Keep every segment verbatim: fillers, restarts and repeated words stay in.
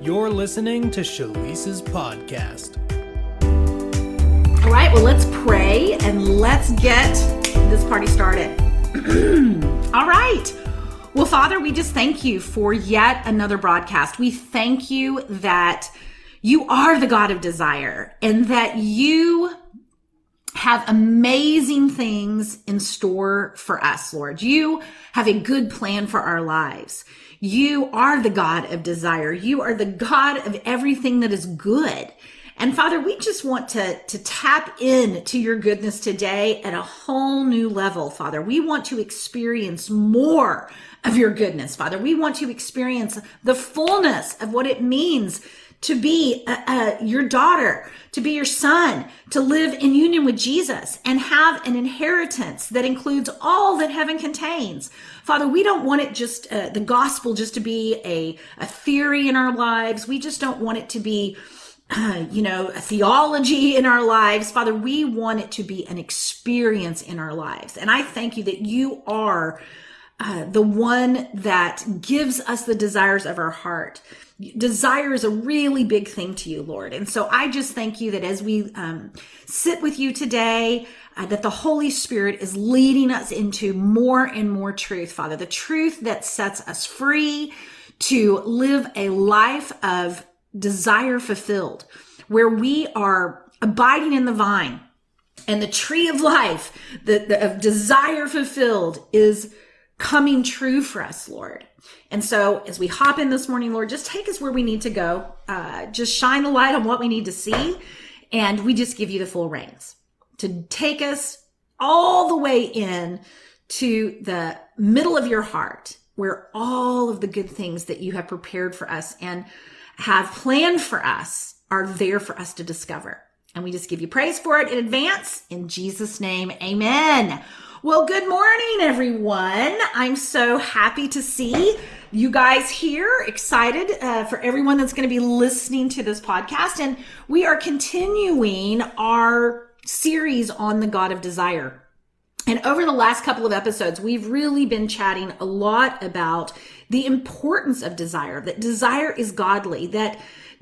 You're listening to Shalice's podcast. All right, well, let's pray and let's get this party started. All right. Well, Father, we just thank you for yet another broadcast. We thank you that you are the God of desire and that you have amazing things in store for us, Lord. You have a good plan for our lives. You are the God of desire. You are the God of everything that is good. And Father, we just want to, to tap into your goodness today at a whole new level, Father. We want to experience more of your goodness, Father. We want to experience the fullness of what it means to be uh, uh, your daughter, to be your son, to live in union with Jesus and have an inheritance that includes all that heaven contains. Father, we don't want it just, uh, the gospel just to be a, a theory in our lives. We just don't want it to be, uh, you know, a theology in our lives. Father, we want it to be an experience in our lives. And I thank you that you are uh, the one that gives us the desires of our heart. Desire is a really big thing to you, Lord. And so I just thank you that as we um, sit with you today, uh, that the Holy Spirit is leading us into more and more truth, Father, the truth that sets us free to live a life of desire fulfilled, where we are abiding in the vine and the tree of life, the, the of desire fulfilled is coming true for us, Lord. And so as we hop in this morning, Lord, just take us where we need to go. Uh, just shine the light on what we need to see. And we just give you the full reins to take us all the way in to the middle of your heart, where all of the good things that you have prepared for us and have planned for us are there for us to discover. And we just give you praise for it in advance. In Jesus' name, amen. Well, good morning, everyone. I'm so happy to see you guys here, excited uh, for everyone that's going to be listening to this podcast. And we are continuing our series on the God of desire. And over the last couple of episodes, we've really been chatting a lot about the importance of desire, that desire is godly, that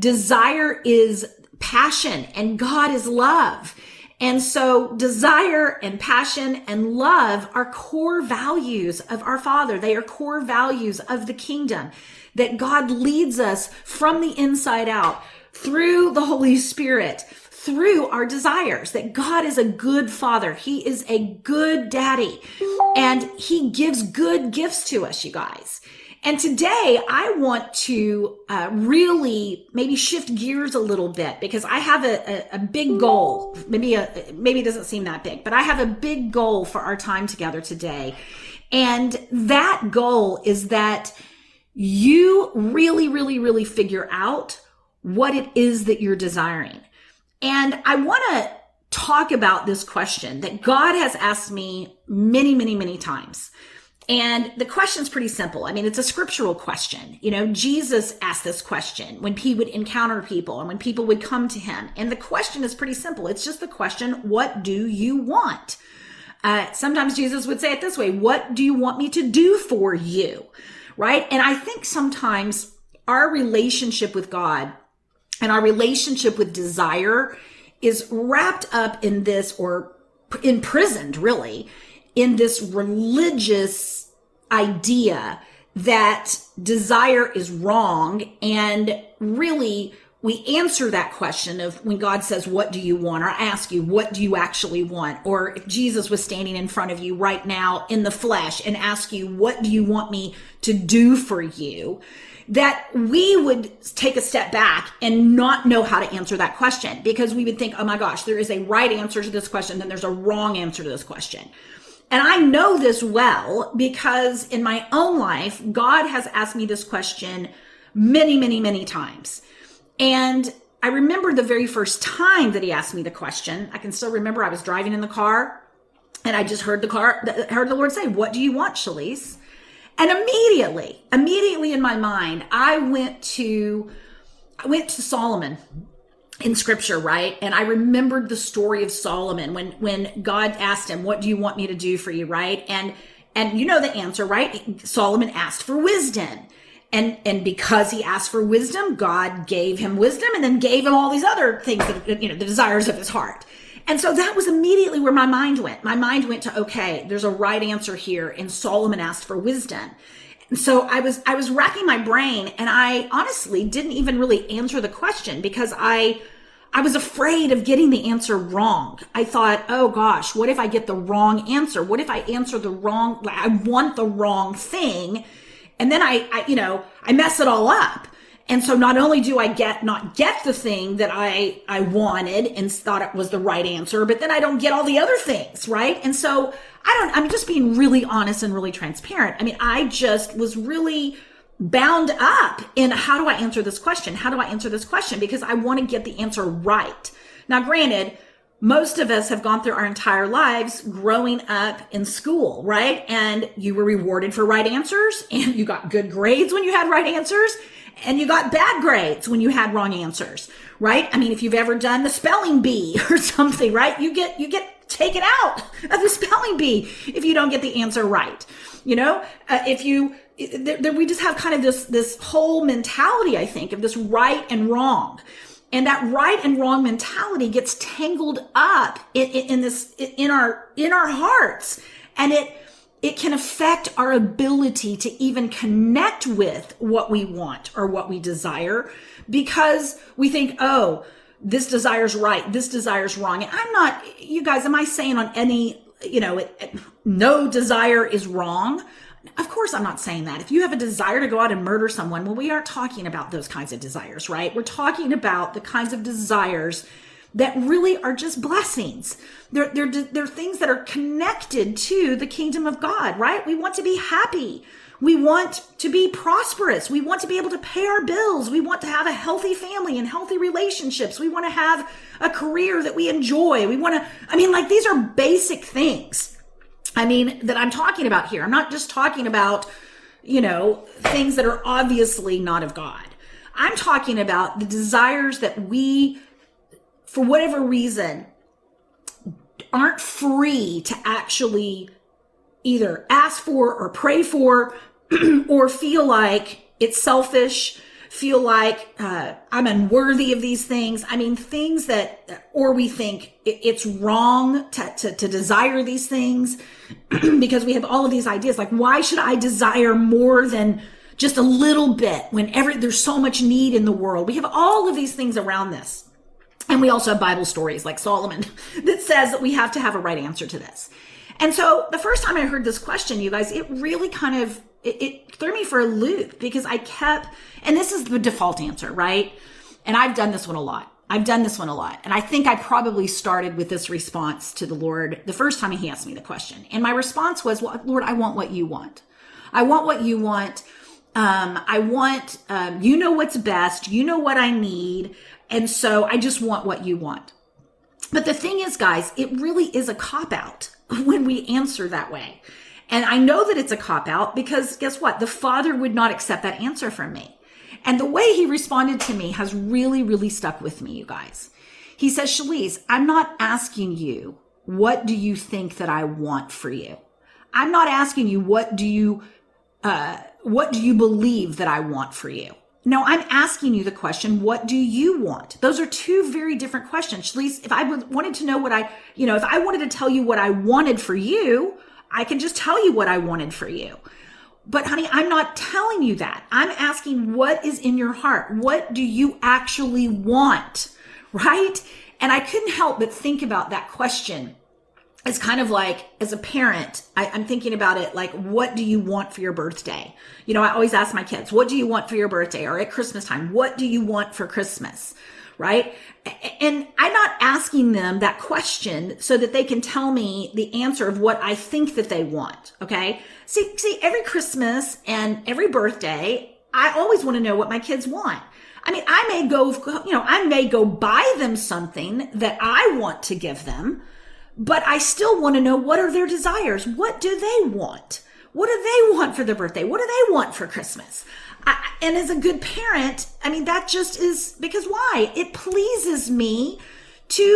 desire is passion and God is love. And so desire and passion and love are core values of our Father. They are core values of the kingdom, that God leads us from the inside out through the Holy Spirit, through our desires, that God is a good Father. He is a good daddy, and he gives good gifts to us, you guys. And today I want to uh, really maybe shift gears a little bit, because I have a, a, a big goal. Maybe a, maybe it doesn't seem that big, but I have a big goal for our time together today. And that goal is that you really, really, really figure out what it is that you're desiring. And I want to talk about this question that God has asked me many, many, many times. And the question is pretty simple. I mean, it's a scriptural question. You know, Jesus asked this question when he would encounter people and when people would come to him. And the question is pretty simple. It's just the question, what do you want? Uh, sometimes Jesus would say it this way, what do you want me to do for you? Right? And I think sometimes our relationship with God and our relationship with desire is wrapped up in this, or imprisoned really, in this religious idea that desire is wrong. And really, we answer that question of when God says, what do you want? Or I ask you, what do you actually want? Or if Jesus was standing in front of you right now in the flesh and ask you, what do you want me to do for you? That we would take a step back and not know how to answer that question, because we would think, oh my gosh, there is a right answer to this question, then there's a wrong answer to this question. And I know this well because in my own life, God has asked me this question many, many, many times. And I remember the very first time that he asked me the question. I can still remember I was driving in the car and I just heard the car, heard the Lord say, what do you want, Shalice? And immediately, immediately in my mind, I went to, I went to Solomon in scripture, right? And I remembered the story of Solomon when, when God asked him, what do you want me to do for you, right? And, and you know the answer, right? Solomon asked for wisdom. And, and because he asked for wisdom, God gave him wisdom and then gave him all these other things that, you know, the desires of his heart. And so that was immediately where my mind went. My mind went to, okay, there's a right answer here. And Solomon asked for wisdom. And so I was, I was racking my brain, and I honestly didn't even really answer the question because I, I was afraid of getting the answer wrong. I thought, oh gosh, what if I get the wrong answer? What if I answer the wrong, I want the wrong thing. And then I, I, you know, I mess it all up. And so not only do I get, not get the thing that I, I wanted and thought it was the right answer, but then I don't get all the other things, right? And so I don't, I'm just being really honest and really transparent. I mean, I just was really bound up in how do I answer this question? How do I answer this question? Because I want to get the answer right. Now, granted, most of us have gone through our entire lives growing up in school, right? And you were rewarded for right answers, and you got good grades when you had right answers, and you got bad grades when you had wrong answers, right? I mean, if you've ever done the spelling bee or something, right? You get, you get taken out of the spelling bee if you don't get the answer right. You know, uh, if you, there, there, we just have kind of this, this whole mentality, I think, of this right and wrong. And that right and wrong mentality gets tangled up in, in, in this, in our, in our hearts. And it, it can affect our ability to even connect with what we want or what we desire, because we think, oh, this desire's right, this desire's wrong. And I'm not, you guys, am I saying on any, you know, it, it, no desire is wrong? Of course, I'm not saying that. If you have a desire to go out and murder someone, well, we aren't talking about those kinds of desires, right? We're talking about the kinds of desires that really are just blessings. They're, they're, they're things that are connected to the kingdom of God, right? We want to be happy. We want to be prosperous. We want to be able to pay our bills. We want to have a healthy family and healthy relationships. We want to have a career that we enjoy. We want to, I mean, like, these are basic things. I mean, that I'm talking about here. I'm not just talking about, you know, things that are obviously not of God. I'm talking about the desires that we, for whatever reason, aren't free to actually either ask for or pray for or feel like it's selfish, feel like uh, I'm unworthy of these things. I mean, things that, or we think it's wrong to, to, to desire these things because we have all of these ideas. Like, why should I desire more than just a little bit when every, there's so much need in the world? We have all of these things around this. And we also have Bible stories like Solomon that says that we have to have a right answer to this. And so the first time I heard this question, you guys, it really kind of, it, it threw me for a loop because I kept, and this is the default answer, right? And I've done this one a lot. I've done this one a lot. And I think I probably started with this response to the Lord the first time he asked me the question. And my response was, well, Lord, I want what you want. I want what you want. Um, I want, um, you know what's best. You know what I need. And so I just want what you want. But the thing is, guys, it really is a cop-out when we answer that way. And I know that it's a cop-out because guess what? The Father would not accept that answer from me. And the way he responded to me has really, really stuck with me, you guys. He says, Shalise, I'm not asking you, what do you think that I want for you? I'm not asking you, what do you, uh, what do you believe that I want for you? No, I'm asking you the question, what do you want? Those are two very different questions. Shalise, if I wanted to know what I, you know, if I wanted to tell you what I wanted for you, I can just tell you what I wanted for you. But honey, I'm not telling you that. I'm asking what is in your heart. What do you actually want? Right? And I couldn't help but think about that question. It's kind of like, as a parent, I, I'm thinking about it like, what do you want for your birthday? You know, I always ask my kids, what do you want for your birthday? Or at Christmas time, what do you want for Christmas? Right? And I'm not asking them that question so that they can tell me the answer of what I think that they want. Okay. See, see, every Christmas and every birthday, I always want to know what my kids want. I mean, I may go, you know, I may go buy them something that I want to give them, but I still want to know, what are their desires? What do they want? What do they want for their birthday? What do they want for Christmas? I, and as a good parent, I mean, that just is because why? It pleases me to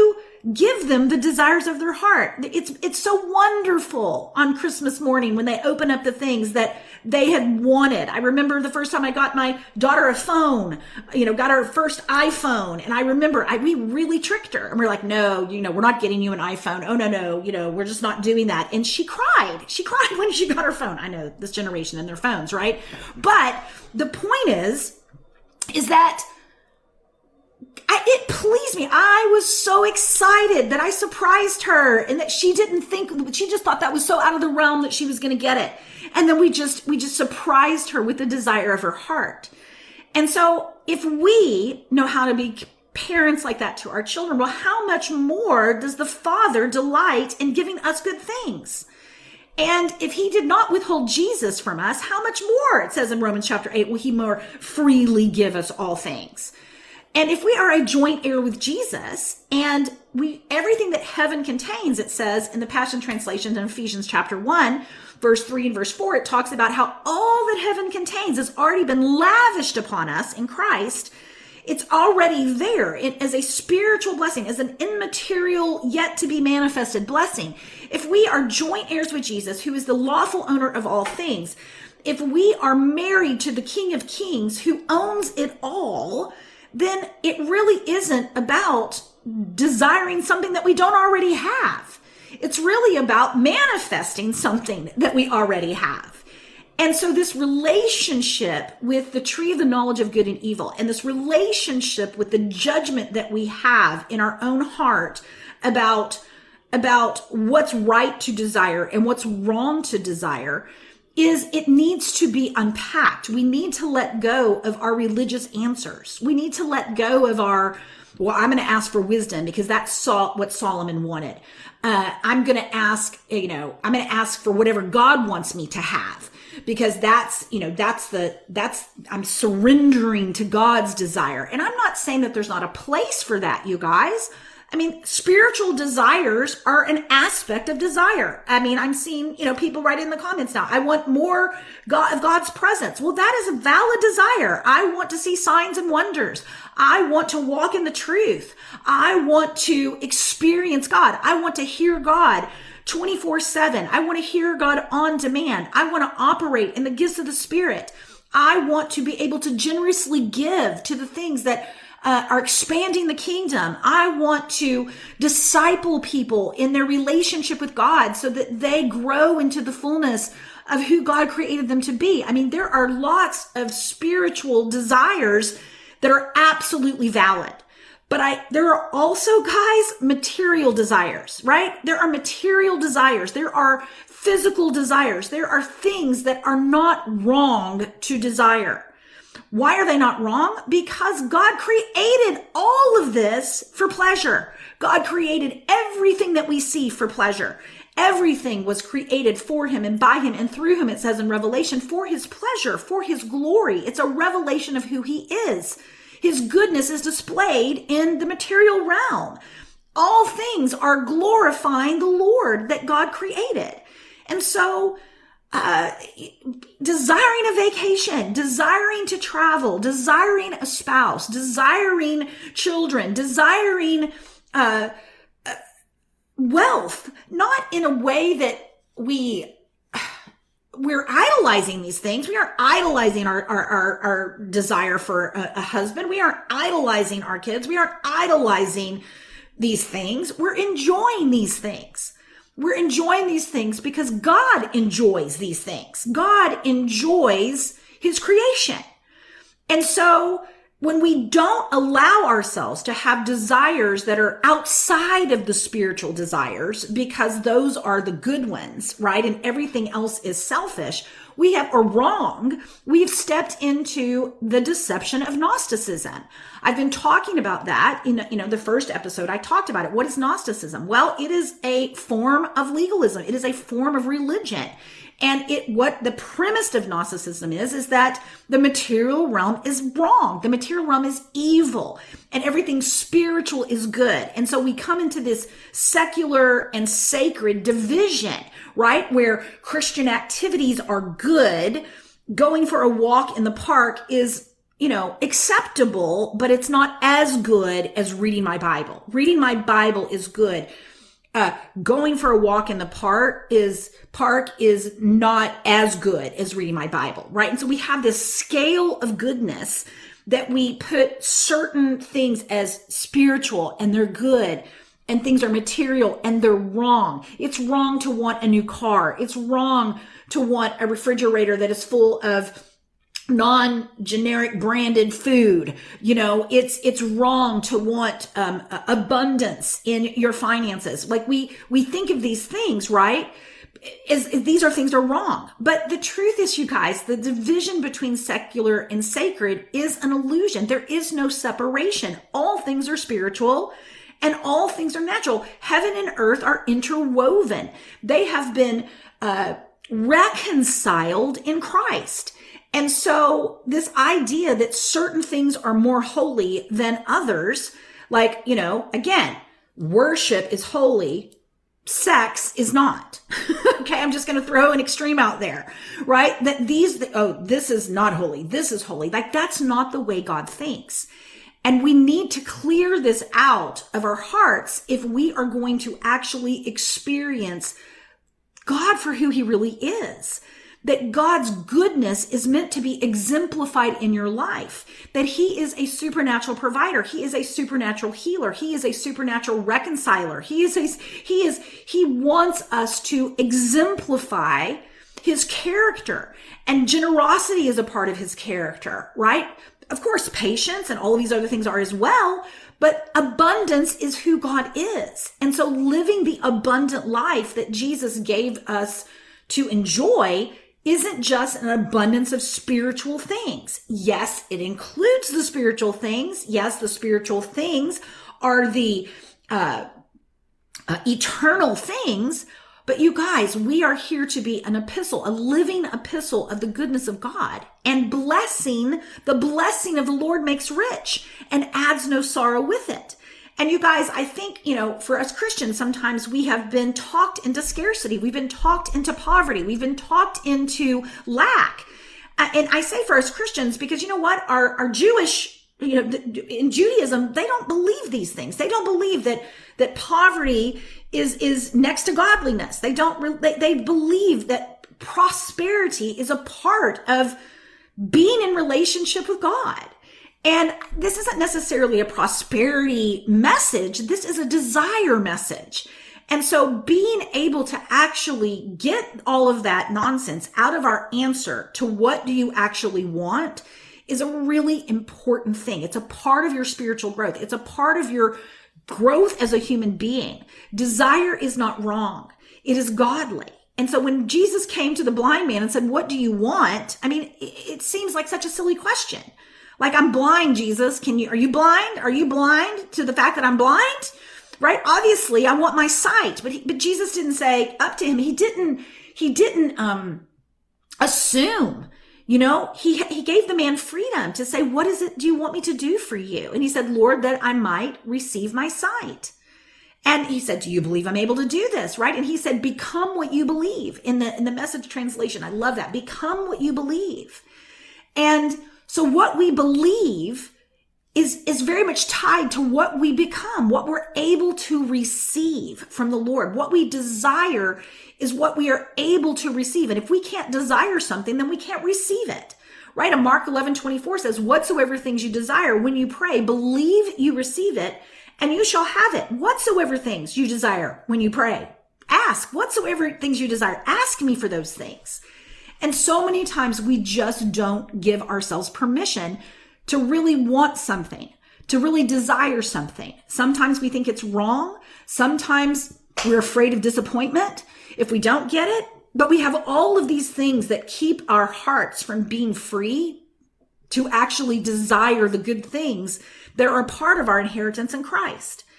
give them the desires of their heart. It's, it's so wonderful on Christmas morning when they open up the things that they had wanted. I remember the first time I got my daughter a phone, you know, got her first iPhone. And I remember I, we really tricked her and we we're like, no, you know, we're not getting you an iPhone. Oh, no, no, you know, we're just not doing that. And she cried. She cried when she got her phone. I know this generation and their phones, right? But the point is, is that I, it pleased me. I was so excited that I surprised her and that she didn't think, she just thought that was so out of the realm that she was going to get it. And then we just, we just surprised her with the desire of her heart. And so if we know how to be parents like that to our children, well, how much more does the Father delight in giving us good things? And if he did not withhold Jesus from us, how much more, it says in Romans chapter eight, will he more freely give us all things? And if we are a joint heir with Jesus and we, everything that heaven contains, it says in the Passion Translation in Ephesians chapter one, verse three and verse four, it talks about how all that heaven contains has already been lavished upon us in Christ. It's already there it, as a spiritual blessing, as an immaterial yet to be manifested blessing. If we are joint heirs with Jesus, who is the lawful owner of all things, if we are married to the King of Kings who owns it all, then it really isn't about desiring something that we don't already have. It's really about manifesting something that we already have. And so this relationship with the tree of the knowledge of good and evil, and this relationship with the judgment that we have in our own heart about, about what's right to desire and what's wrong to desire, is it needs to be unpacked. We need to let go of our religious answers. We need to let go of our, well, I'm going to ask for wisdom because that's what Solomon wanted. Uh, I'm going to ask, you know, I'm going to ask for whatever God wants me to have because that's, you know, that's the, that's, I'm surrendering to God's desire. And I'm not saying that there's not a place for that, you guys. I mean, spiritual desires are an aspect of desire. I mean, I'm seeing, you know, people write in the comments now, I want more God, of God's presence. Well, that is a valid desire. I want to see signs and wonders. I want to walk in the truth. I want to experience God. I want to hear God twenty-four seven. I want to hear God on demand. I want to operate in the gifts of the Spirit. I want to be able to generously give to the things that Uh, are expanding the kingdom. I want to disciple people in their relationship with God so that they grow into the fullness of who God created them to be. I mean, there are lots of spiritual desires that are absolutely valid. But I, there are also, guys, material desires, right? There are material desires. There are physical desires. There are things that are not wrong to desire. Why are they not wrong? Because God created all of this for pleasure. God created everything that we see for pleasure. Everything was created for him and by him and through him, it says in Revelation, for his pleasure, for his glory. It's a revelation of who he is. His goodness is displayed in the material realm. All things are glorifying the Lord that God created. And so Uh, desiring a vacation, desiring to travel, desiring a spouse, desiring children, desiring uh, uh, wealth, not in a way that we, we're idolizing these things. We aren't idolizing our, our, our, our desire for a, a husband. We aren't idolizing our kids. We aren't idolizing these things. We're enjoying these things. We're enjoying these things because God enjoys these things. God enjoys his creation. And so when we don't allow ourselves to have desires that are outside of the spiritual desires, because those are the good ones, right? And everything else is selfish, we have, or wrong, we've stepped into the deception of Gnosticism. I've been talking about that in, you know, the first episode. I talked about it. What is Gnosticism? Well, it is a form of legalism. It is a form of religion. And it, what the premise of Gnosticism is, is that the material realm is wrong. The material realm is evil and everything spiritual is good. And so we come into this secular and sacred division, right? Where Christian activities are good. Going for a walk in the park is you know, acceptable, but it's not as good as reading my Bible. Reading my Bible is good. Uh, going for a walk in the park is, park is not as good as reading my Bible, right? And so we have this scale of goodness that we put certain things as spiritual and they're good, and things are material and they're wrong. It's wrong to want a new car. It's wrong to want a refrigerator that is full of non-generic branded food. You know, it's, it's wrong to want, um, abundance in your finances. Like we, we think of these things, right? Is, is these are things that are wrong. But the truth is, you guys, the division between secular and sacred is an illusion. There is no separation. All things are spiritual and all things are natural. Heaven and earth are interwoven. They have been, uh, reconciled in Christ. And so this idea that certain things are more holy than others, like, you know, again, worship is holy, sex is not. Okay, I'm just going to throw an extreme out there, right? That these, oh, this is not holy, this is holy. Like, that's not the way God thinks. And we need to clear this out of our hearts if we are going to actually experience God for who he really is. That God's goodness is meant to be exemplified in your life. That he is a supernatural provider. He is a supernatural healer. He is a supernatural reconciler. He is, a, he is, he wants us to exemplify his character. And generosity is a part of his character, right? Of course, patience and all of these other things are as well. But abundance is who God is. And so living the abundant life that Jesus gave us to enjoy isn't just an abundance of spiritual things. Yes, it includes the spiritual things. Yes, the spiritual things are the uh, uh, eternal things. But you guys, we are here to be an epistle, a living epistle of the goodness of God. And blessing, the blessing of the Lord makes rich and adds no sorrow with it. And you guys, I think, you know, for us Christians, sometimes we have been talked into scarcity. We've been talked into poverty. We've been talked into lack. And I say for us Christians, because you know what? Our, our Jewish, you know, in Judaism, they don't believe these things. They don't believe that, that poverty is, is next to godliness. They don't, they, they believe that prosperity is a part of being in relationship with God. And this isn't necessarily a prosperity message. This is a desire message. And so being able to actually get all of that nonsense out of our answer to what do you actually want is a really important thing. It's a part of your spiritual growth. It's a part of your growth as a human being. Desire is not wrong. It is godly. And so when Jesus came to the blind man and said, what do you want? I mean, it seems like such a silly question. Like, I'm blind, Jesus. Can you, are you blind? Are you blind to the fact that I'm blind? Right? Obviously, I want my sight. But he, but Jesus didn't say up to him. He didn't, he didn't, um, assume, you know, he, he gave the man freedom to say, what is it do you want me to do for you? And he said, Lord, that I might receive my sight. And he said, do you believe I'm able to do this? Right? And he said, become what you believe in the, in the Message translation. I love that. Become what you believe. And so what we believe is, is very much tied to what we become, what we're able to receive from the Lord. What we desire is what we are able to receive. And if we can't desire something, then we can't receive it, right? And Mark eleven twenty-four says, whatsoever things you desire, when you pray, believe you receive it and you shall have it. Whatsoever things you desire when you pray, ask. Whatsoever things you desire, ask me for those things. And so many times we just don't give ourselves permission to really want something, to really desire something. Sometimes we think it's wrong. Sometimes we're afraid of disappointment if we don't get it. But we have all of these things that keep our hearts from being free to actually desire the good things that are a part of our inheritance in Christ.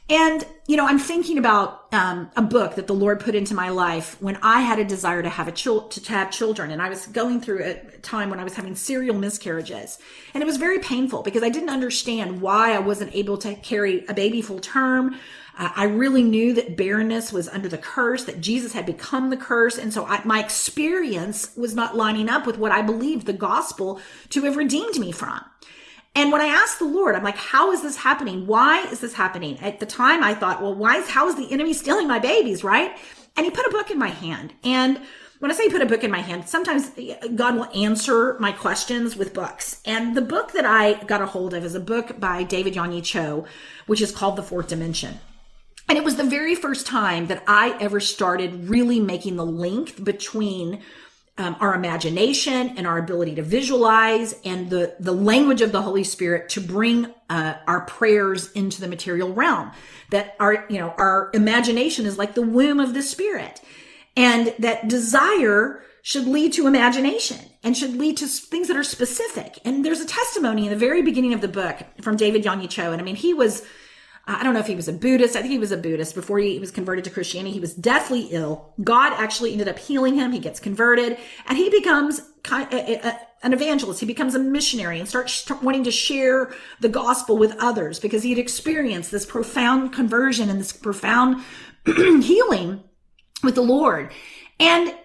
And, you know, I'm thinking about um, a book that the Lord put into my life when I had a desire to have a chil- to have children. And I was going through a time when I was having serial miscarriages. And it was very painful because I didn't understand why I wasn't able to carry a baby full term. Uh, I really knew that barrenness was under the curse, that Jesus had become the curse. And so I, my experience was not lining up with what I believed the gospel to have redeemed me from. And when I asked the Lord, I'm like, how is this happening? Why is this happening? At the time I thought, well, why is, how is the enemy stealing my babies, right? And he put a book in my hand. And when I say put a book in my hand, sometimes God will answer my questions with books. And the book that I got a hold of is a book by David Yonggi Cho, which is called The Fourth Dimension. And it was the very first time that I ever started really making the link between Um, our imagination and our ability to visualize and the, the language of the Holy Spirit to bring uh, our prayers into the material realm. That our, you know, our imagination is like the womb of the Spirit. And that desire should lead to imagination and should lead to things that are specific. And there's a testimony in the very beginning of the book from David Yonggi Cho. And I mean, he was, I don't know if he was a Buddhist. I think he was a Buddhist before he was converted to Christianity. He was deathly ill. God actually ended up healing him. He gets converted and he becomes kind of a, a, an evangelist. He becomes a missionary and starts wanting to share the gospel with others because he had experienced this profound conversion and this profound healing with the Lord. And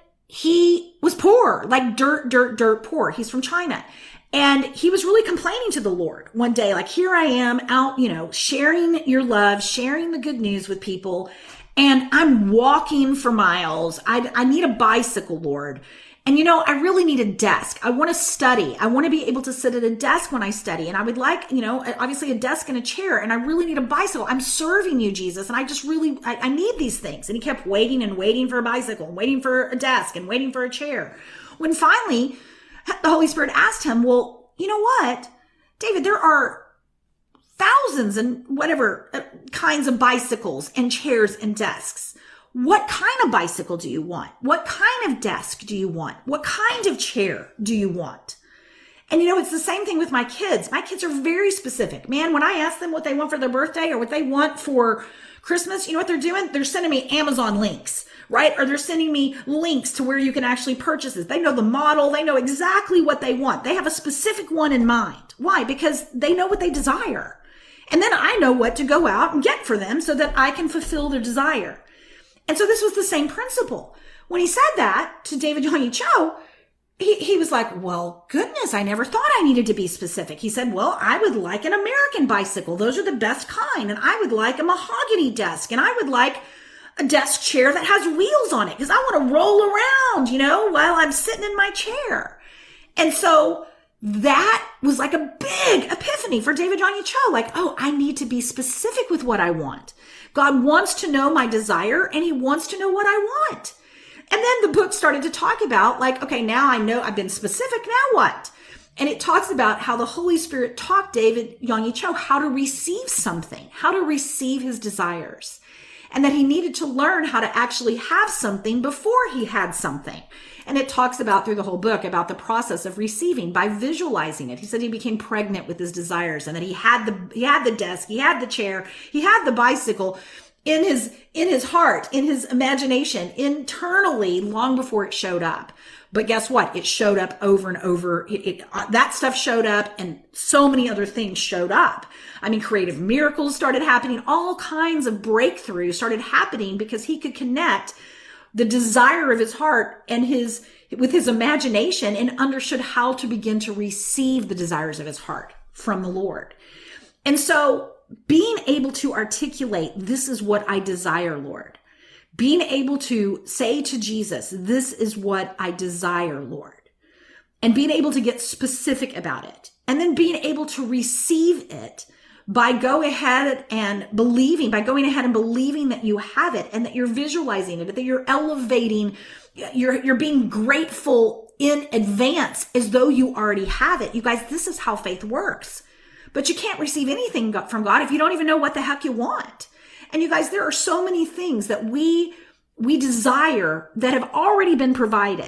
he was poor, like dirt, dirt, dirt poor. He's from China. And he was really complaining to the Lord one day, like, here I am out, you know, sharing your love, sharing the good news with people. And I'm walking for miles. I, I need a bicycle, Lord. And, you know, I really need a desk. I want to study. I want to be able to sit at a desk when I study. And I would like, you know, obviously a desk and a chair. And I really need a bicycle. I'm serving you, Jesus. And I just really, I, I need these things. And he kept waiting and waiting for a bicycle and waiting for a desk and waiting for a chair. When finally the Holy Spirit asked him, well, you know what, David, there are thousands and whatever kinds of bicycles and chairs and desks. What kind of bicycle do you want? What kind of desk do you want? What kind of chair do you want? And you know, it's the same thing with my kids. My kids are very specific. Man, when I ask them what they want for their birthday or what they want for Christmas, you know what they're doing? They're sending me Amazon links, right? Or they're sending me links to where you can actually purchase this. They know the model. They know exactly what they want. They have a specific one in mind. Why? Because they know what they desire. And then I know what to go out and get for them so that I can fulfill their desire. And so this was the same principle. When he said that to David Yonggi Cho, he, he was like, well, goodness, I never thought I needed to be specific. He said, well, I would like an American bicycle. Those are the best kind. And I would like a mahogany desk. And I would like a desk chair that has wheels on it because I want to roll around, you know, while I'm sitting in my chair. And so that was like a big epiphany for David Yonggi Cho. Like, oh, I need to be specific with what I want. God wants to know my desire and he wants to know what I want. And then the book started to talk about like, okay, now I know I've been specific. Now what? And it talks about how the Holy Spirit taught David Yonggi Cho how to receive something, how to receive his desires. And that he needed to learn how to actually have something before he had something. And it talks about through the whole book about the process of receiving by visualizing it. He said he became pregnant with his desires and that he had the, he had the desk, he had the chair, he had the bicycle in his, in his heart, in his imagination, internally long before it showed up. But guess what? It showed up over and over. It, it, uh, that stuff showed up and so many other things showed up. I mean, creative miracles started happening. All kinds of breakthroughs started happening because he could connect the desire of his heart and his, with his imagination and understood how to begin to receive the desires of his heart from the Lord. And so being able to articulate, this is what I desire, Lord. Being able to say to Jesus, this is what I desire, Lord. And being able to get specific about it. And then being able to receive it by go ahead and believing, by going ahead and believing that you have it and that you're visualizing it, that you're elevating, you're, you're being grateful in advance as though you already have it. You guys, this is how faith works. But you can't receive anything from God if you don't even know what the heck you want. And you guys, there are so many things that we, we desire that have already been provided.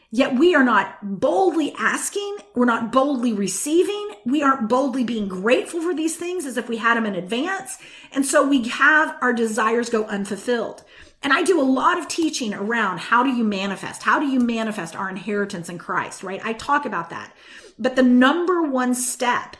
yet we are not boldly asking. We're not boldly receiving. We aren't boldly being grateful for these things as if we had them in advance. And so we have our desires go unfulfilled. And I do a lot of teaching around how do you manifest? How do you manifest our inheritance in Christ, right? I talk about that. But the number one step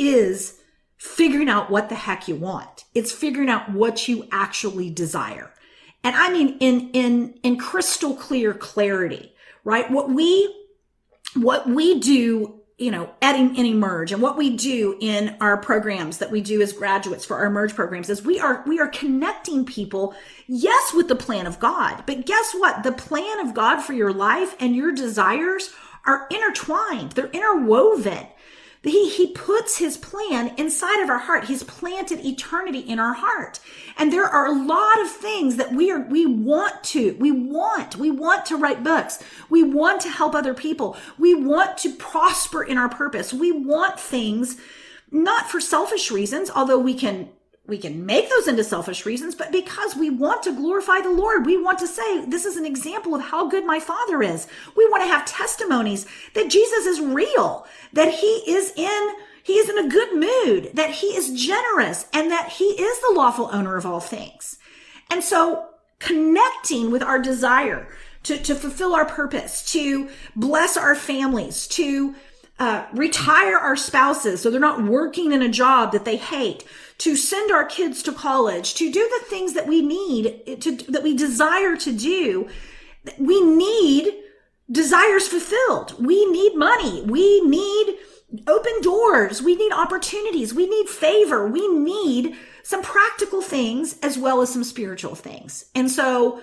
is figuring out what the heck you want. It's figuring out what you actually desire. And I mean, in, in, in crystal clear clarity, right? What we, what we do, you know, at in, in Emerge, and what we do in our programs that we do as graduates for our Emerge programs is we are, we are connecting people, yes, with the plan of God, but guess what? The plan of God for your life and your desires are intertwined. They're interwoven. He, he puts his plan inside of our heart. He's planted eternity in our heart. And there are a lot of things that we are, we want to, we want, we want to write books. We want to help other people. We want to prosper in our purpose. We want things not for selfish reasons, although we can, we can make those into selfish reasons, but because we want to glorify the Lord. We want to say, this is an example of how good my Father is. We want to have testimonies that Jesus is real, that he is in, he is in a good mood, that he is generous, and that he is the lawful owner of all things. And so connecting with our desire to, to fulfill our purpose, to bless our families, to uh, retire our spouses so they're not working in a job that they hate, to send our kids to college, to do the things that we need, to, that we desire to do. We need desires fulfilled. We need money. We need open doors. We need opportunities. We need favor. We need some practical things as well as some spiritual things. And so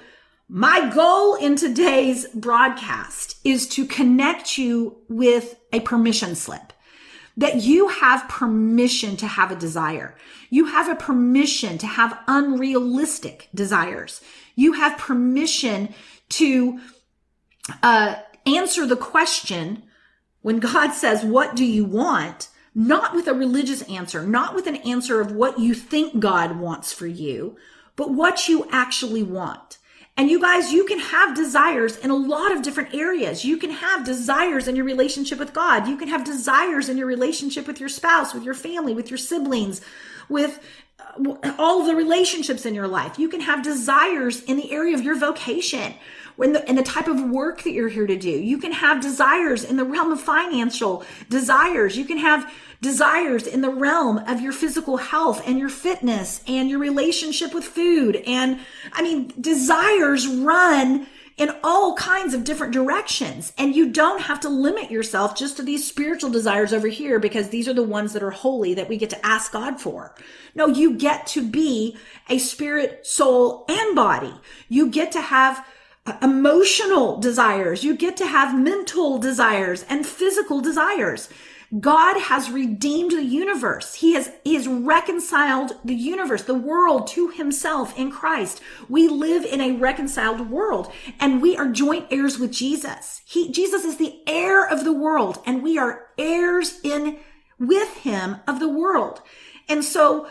my goal in today's broadcast is to connect you with a permission slip, that you have permission to have a desire. You have a permission to have unrealistic desires. You have permission to uh, answer the question when God says, what do you want? Not with a religious answer, not with an answer of what you think God wants for you, but what you actually want. And you guys, you can have desires in a lot of different areas. You can have desires in your relationship with God. You can have desires in your relationship with your spouse, with your family, with your siblings, with all of the relationships in your life. You can have desires in the area of your vocation, in the, in the type of work that you're here to do. You can have desires in the realm of financial desires. You can have desires in the realm of your physical health and your fitness and your relationship with food. And I mean, desires run in all kinds of different directions. And you don't have to limit yourself just to these spiritual desires over here because these are the ones that are holy that we get to ask God for. No, you get to be a spirit, soul, and body. You get to have emotional desires. You get to have mental desires and physical desires. God has redeemed the universe. He has, he has reconciled the universe, the world to himself in Christ. We live in a reconciled world and we are joint heirs with Jesus. He, Jesus is the heir of the world and we are heirs in with him of the world. And so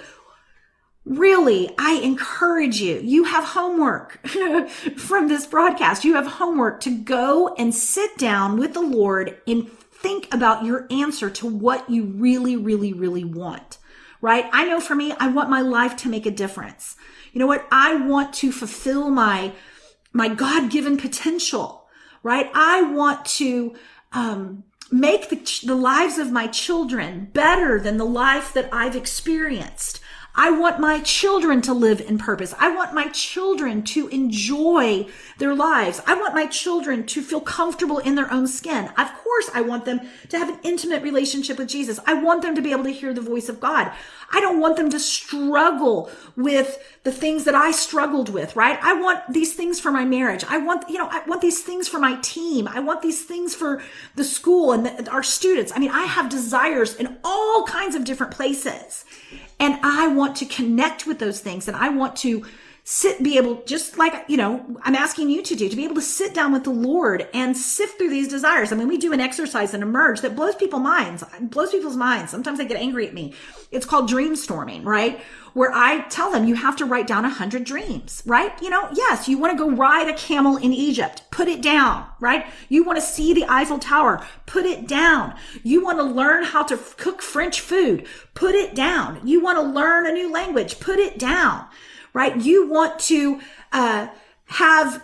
really, I encourage you, you have homework from this broadcast. You have homework to go and sit down with the Lord and think about your answer to what you really, really, really want, right? I know for me, I want my life to make a difference. You know what? I want to fulfill my, my God-given potential, right? I want to, um, make the, the lives of my children better than the life that I've experienced. I want my children to live in purpose. I want my children to enjoy their lives. I want my children to feel comfortable in their own skin. Of course, I want them to have an intimate relationship with Jesus. I want them to be able to hear the voice of God. I don't want them to struggle with the things that I struggled with, right? I want these things for my marriage. I want, you know, I want these things for my team. I want these things for the school and the, our students. I mean, I have desires in all kinds of different places. And I want to connect with those things and I want to sit, be able, just like, you know, I'm asking you to do, to be able to sit down with the Lord and sift through these desires. I mean, we do an exercise in Emerge that blows people's minds, blows people's minds. Sometimes they get angry at me. It's called dream storming, right? Where I tell them you have to write down a hundred dreams, right? You know, yes, you want to go ride a camel in Egypt, put it down, right? You want to see the Eiffel Tower, put it down. You want to learn how to f- cook French food, put it down. You want to learn a new language, put it down, right? You want to uh, have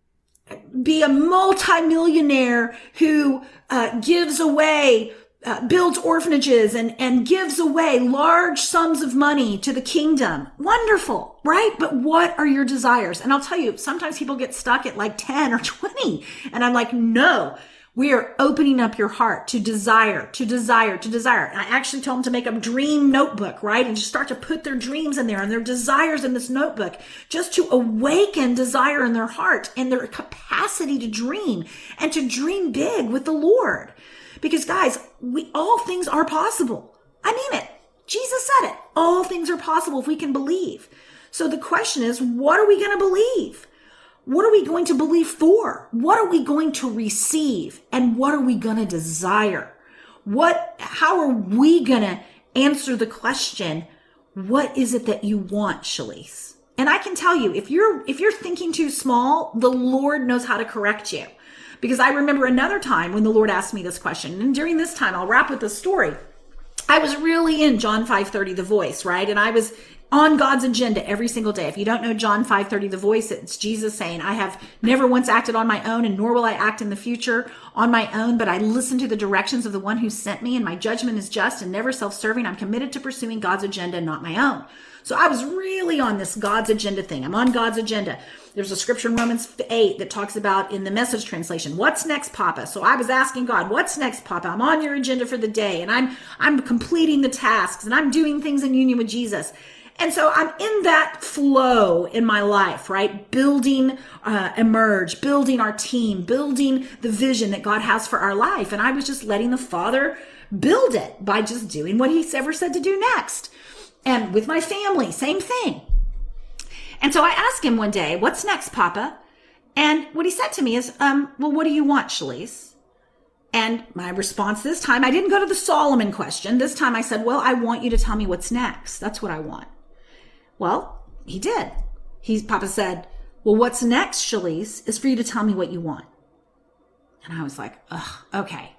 be a multimillionaire who uh, gives away Uh, builds orphanages and, and gives away large sums of money to the kingdom. Wonderful, right? But what are your desires? And I'll tell you, sometimes people get stuck at like ten or twenty. And I'm like, no, we are opening up your heart to desire, to desire, to desire. And I actually told them to make a dream notebook, right? And just start to put their dreams in there and their desires in this notebook, just to awaken desire in their heart and their capacity to dream and to dream big with the Lord. Because guys, we, all things are possible. I mean it. Jesus said it. All things are possible if we can believe. So the question is, what are we going to believe? What are we going to believe for? What are we going to receive? And what are we going to desire? What, how are we going to answer the question, what is it that you want, Shalise? And I can tell you, if you're, if you're thinking too small, the Lord knows how to correct you. Because I remember another time when the Lord asked me this question. And during this time, I'll wrap with this story. I was really in John five thirty, The Voice, right? And I was on God's agenda every single day. If you don't know John five thirty, The Voice, it's Jesus saying, I have never once acted on my own, and nor will I act in the future on my own, but I listen to the directions of the one who sent me, and my judgment is just and never self-serving. I'm committed to pursuing God's agenda, not my own. So I was really on this God's agenda thing. I'm on God's agenda. There's a scripture in Romans eight that talks about, in the Message translation, what's next, Papa? So I was asking God, what's next, Papa? I'm on your agenda for the day, and I'm I'm completing the tasks, and I'm doing things in union with Jesus. And so I'm in that flow in my life, right? Building uh, Emerge, building our team, building the vision that God has for our life. And I was just letting the Father build it by just doing what He's ever said to do next. And with my family, same thing. And so I asked Him one day, what's next, Papa? And what He said to me is, um, well, what do you want, Shalise? And my response this time, I didn't go to the Solomon question. This time I said, well, I want you to tell me what's next. That's what I want. Well, He did. He, Papa said, well, what's next, Shalise, is for you to tell me what you want. And I was like, ugh, okay.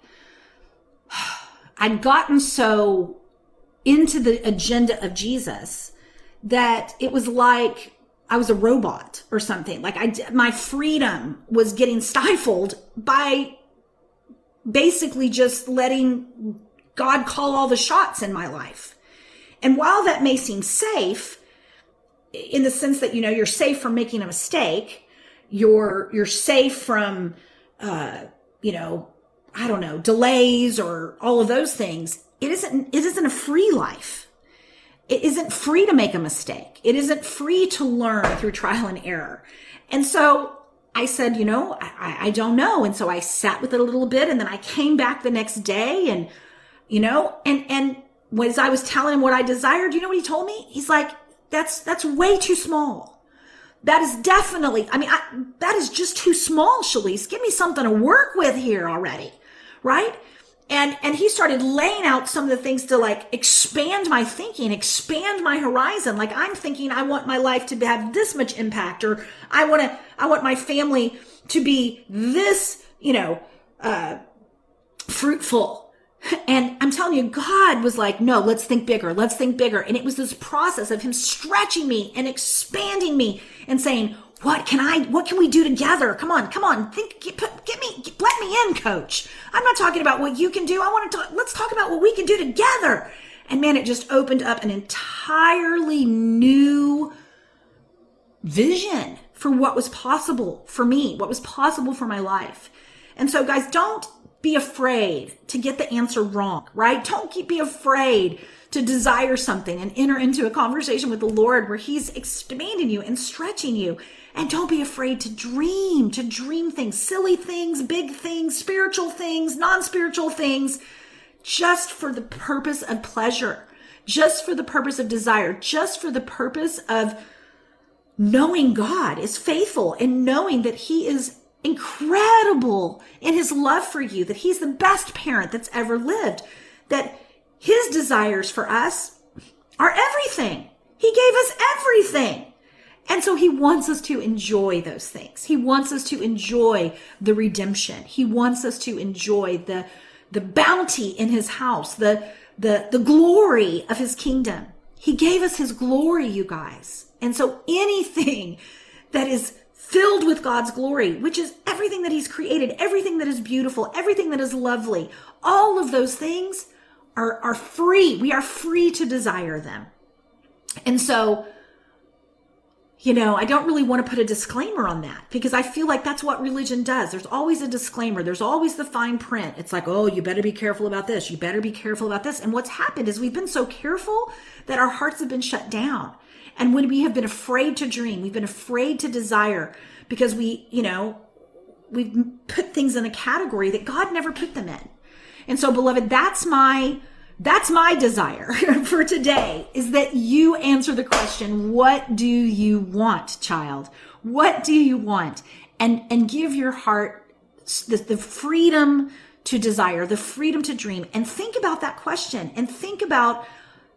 I'd gotten so into the agenda of Jesus that it was like I was a robot or something. Like I, my freedom was getting stifled by basically just letting God call all the shots in my life. And while that may seem safe, in the sense that, you know, you're safe from making a mistake, you're, you're safe from, uh, you know, I don't know, delays or all of those things. It isn't, it isn't a free life. It isn't free to make a mistake. It isn't free to learn through trial and error. And so I said, you know, I, I don't know. And so I sat with it a little bit, and then I came back the next day, and, you know, and, and as I was telling him what I desired, you know what he told me? He's like, that's, that's way too small. That is definitely, I mean, I, that is just too small, Shalise. Give me something to work with here already. Right? And, and he started laying out some of the things to like expand my thinking, expand my horizon. Like I'm thinking I want my life to have this much impact, or I want to, I want my family to be this, you know, uh, fruitful. And I'm telling you, God was like, no, let's think bigger. Let's think bigger. And it was this process of Him stretching me and expanding me and saying, what can I, what can we do together? Come on, come on, think, get, get me, get, let me in, Coach. I'm not talking about what you can do. I want to talk, let's talk about what we can do together. And man, it just opened up an entirely new vision for what was possible for me, what was possible for my life. And so guys, don't be afraid to get the answer wrong, right? Don't keep, be afraid to desire something and enter into a conversation with the Lord where He's expanding you and stretching you. And don't be afraid to dream, to dream things, silly things, big things, spiritual things, non-spiritual things, just for the purpose of pleasure, just for the purpose of desire, just for the purpose of knowing God is faithful and knowing that he is incredible in his love for you, that he's the best parent that's ever lived, that his desires for us are everything. He gave us everything. And so he wants us to enjoy those things. He wants us to enjoy the redemption. He wants us to enjoy the, the bounty in his house, the, the, the glory of his kingdom. He gave us his glory, you guys. And so anything that is filled with God's glory, which is everything that he's created, everything that is beautiful, everything that is lovely, all of those things are, are free. We are free to desire them. And so, you know, I don't really want to put a disclaimer on that because I feel like that's what religion does. There's always a disclaimer. There's always the fine print. It's like, oh, you better be careful about this. You better be careful about this. And what's happened is we've been so careful that our hearts have been shut down. And when we have been afraid to dream, we've been afraid to desire because we, you know, we've put things in a category that God never put them in. And so, beloved, that's my That's my desire for today, is that you answer the question, what do you want, child? What do you want? And, and give your heart the, the freedom to desire, the freedom to dream. And think about that question and think about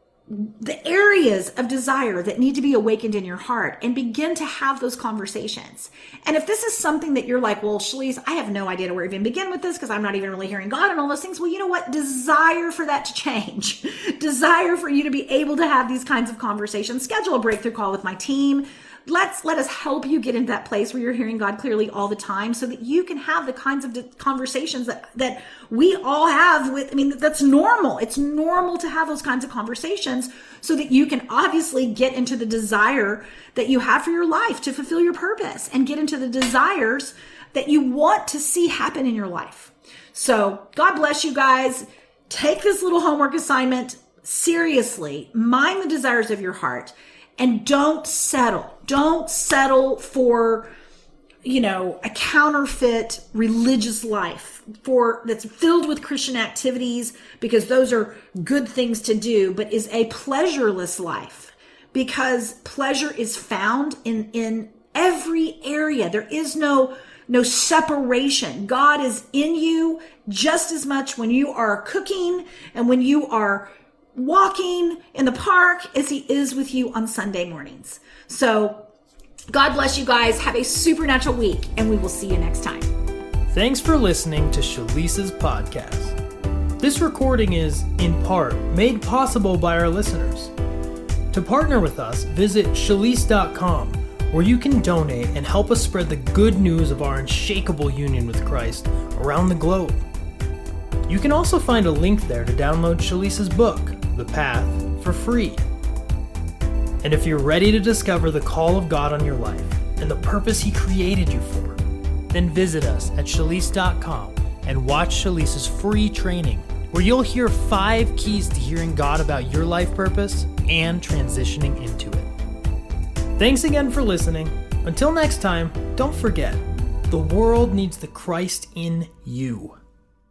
the areas of desire that need to be awakened in your heart and begin to have those conversations. And if this is something that you're like, well, Shalise, I have no idea where to even begin with this because I'm not even really hearing God and all those things. Well, you know what? Desire for that to change. Desire for you to be able to have these kinds of conversations. Schedule a breakthrough call with my team. Let's let us help you get into that place where you're hearing God clearly all the time so that you can have the kinds of conversations that, that we all have with, I mean, that's normal. It's normal to have those kinds of conversations so that you can obviously get into the desire that you have for your life to fulfill your purpose and get into the desires that you want to see happen in your life. So God bless you guys. Take this little homework assignment seriously. Mind the desires of your heart. And don't settle. Don't settle for, you know, a counterfeit religious life for that's filled with Christian activities because those are good things to do, but is a pleasureless life because pleasure is found in, in every area. There is no, no separation. God is in you just as much when you are cooking and when you are walking in the park as he is with you on Sunday mornings. So God bless you guys. Have a supernatural week and we will see you next time. Thanks for listening to Shalisa's podcast. This recording is, in part, made possible by our listeners. To partner with us, visit shalise dot com, where you can donate and help us spread the good news of our unshakable union with Christ around the globe. You can also find a link there to download Shalisa's book, The Path, for free. And if you're ready to discover the call of God on your life and the purpose he created you for, then visit us at shalise dot com and watch Shalisa's free training, where you'll hear five keys to hearing God about your life purpose and transitioning into it. Thanks again for listening. Until next time, don't forget, the world needs the Christ in you.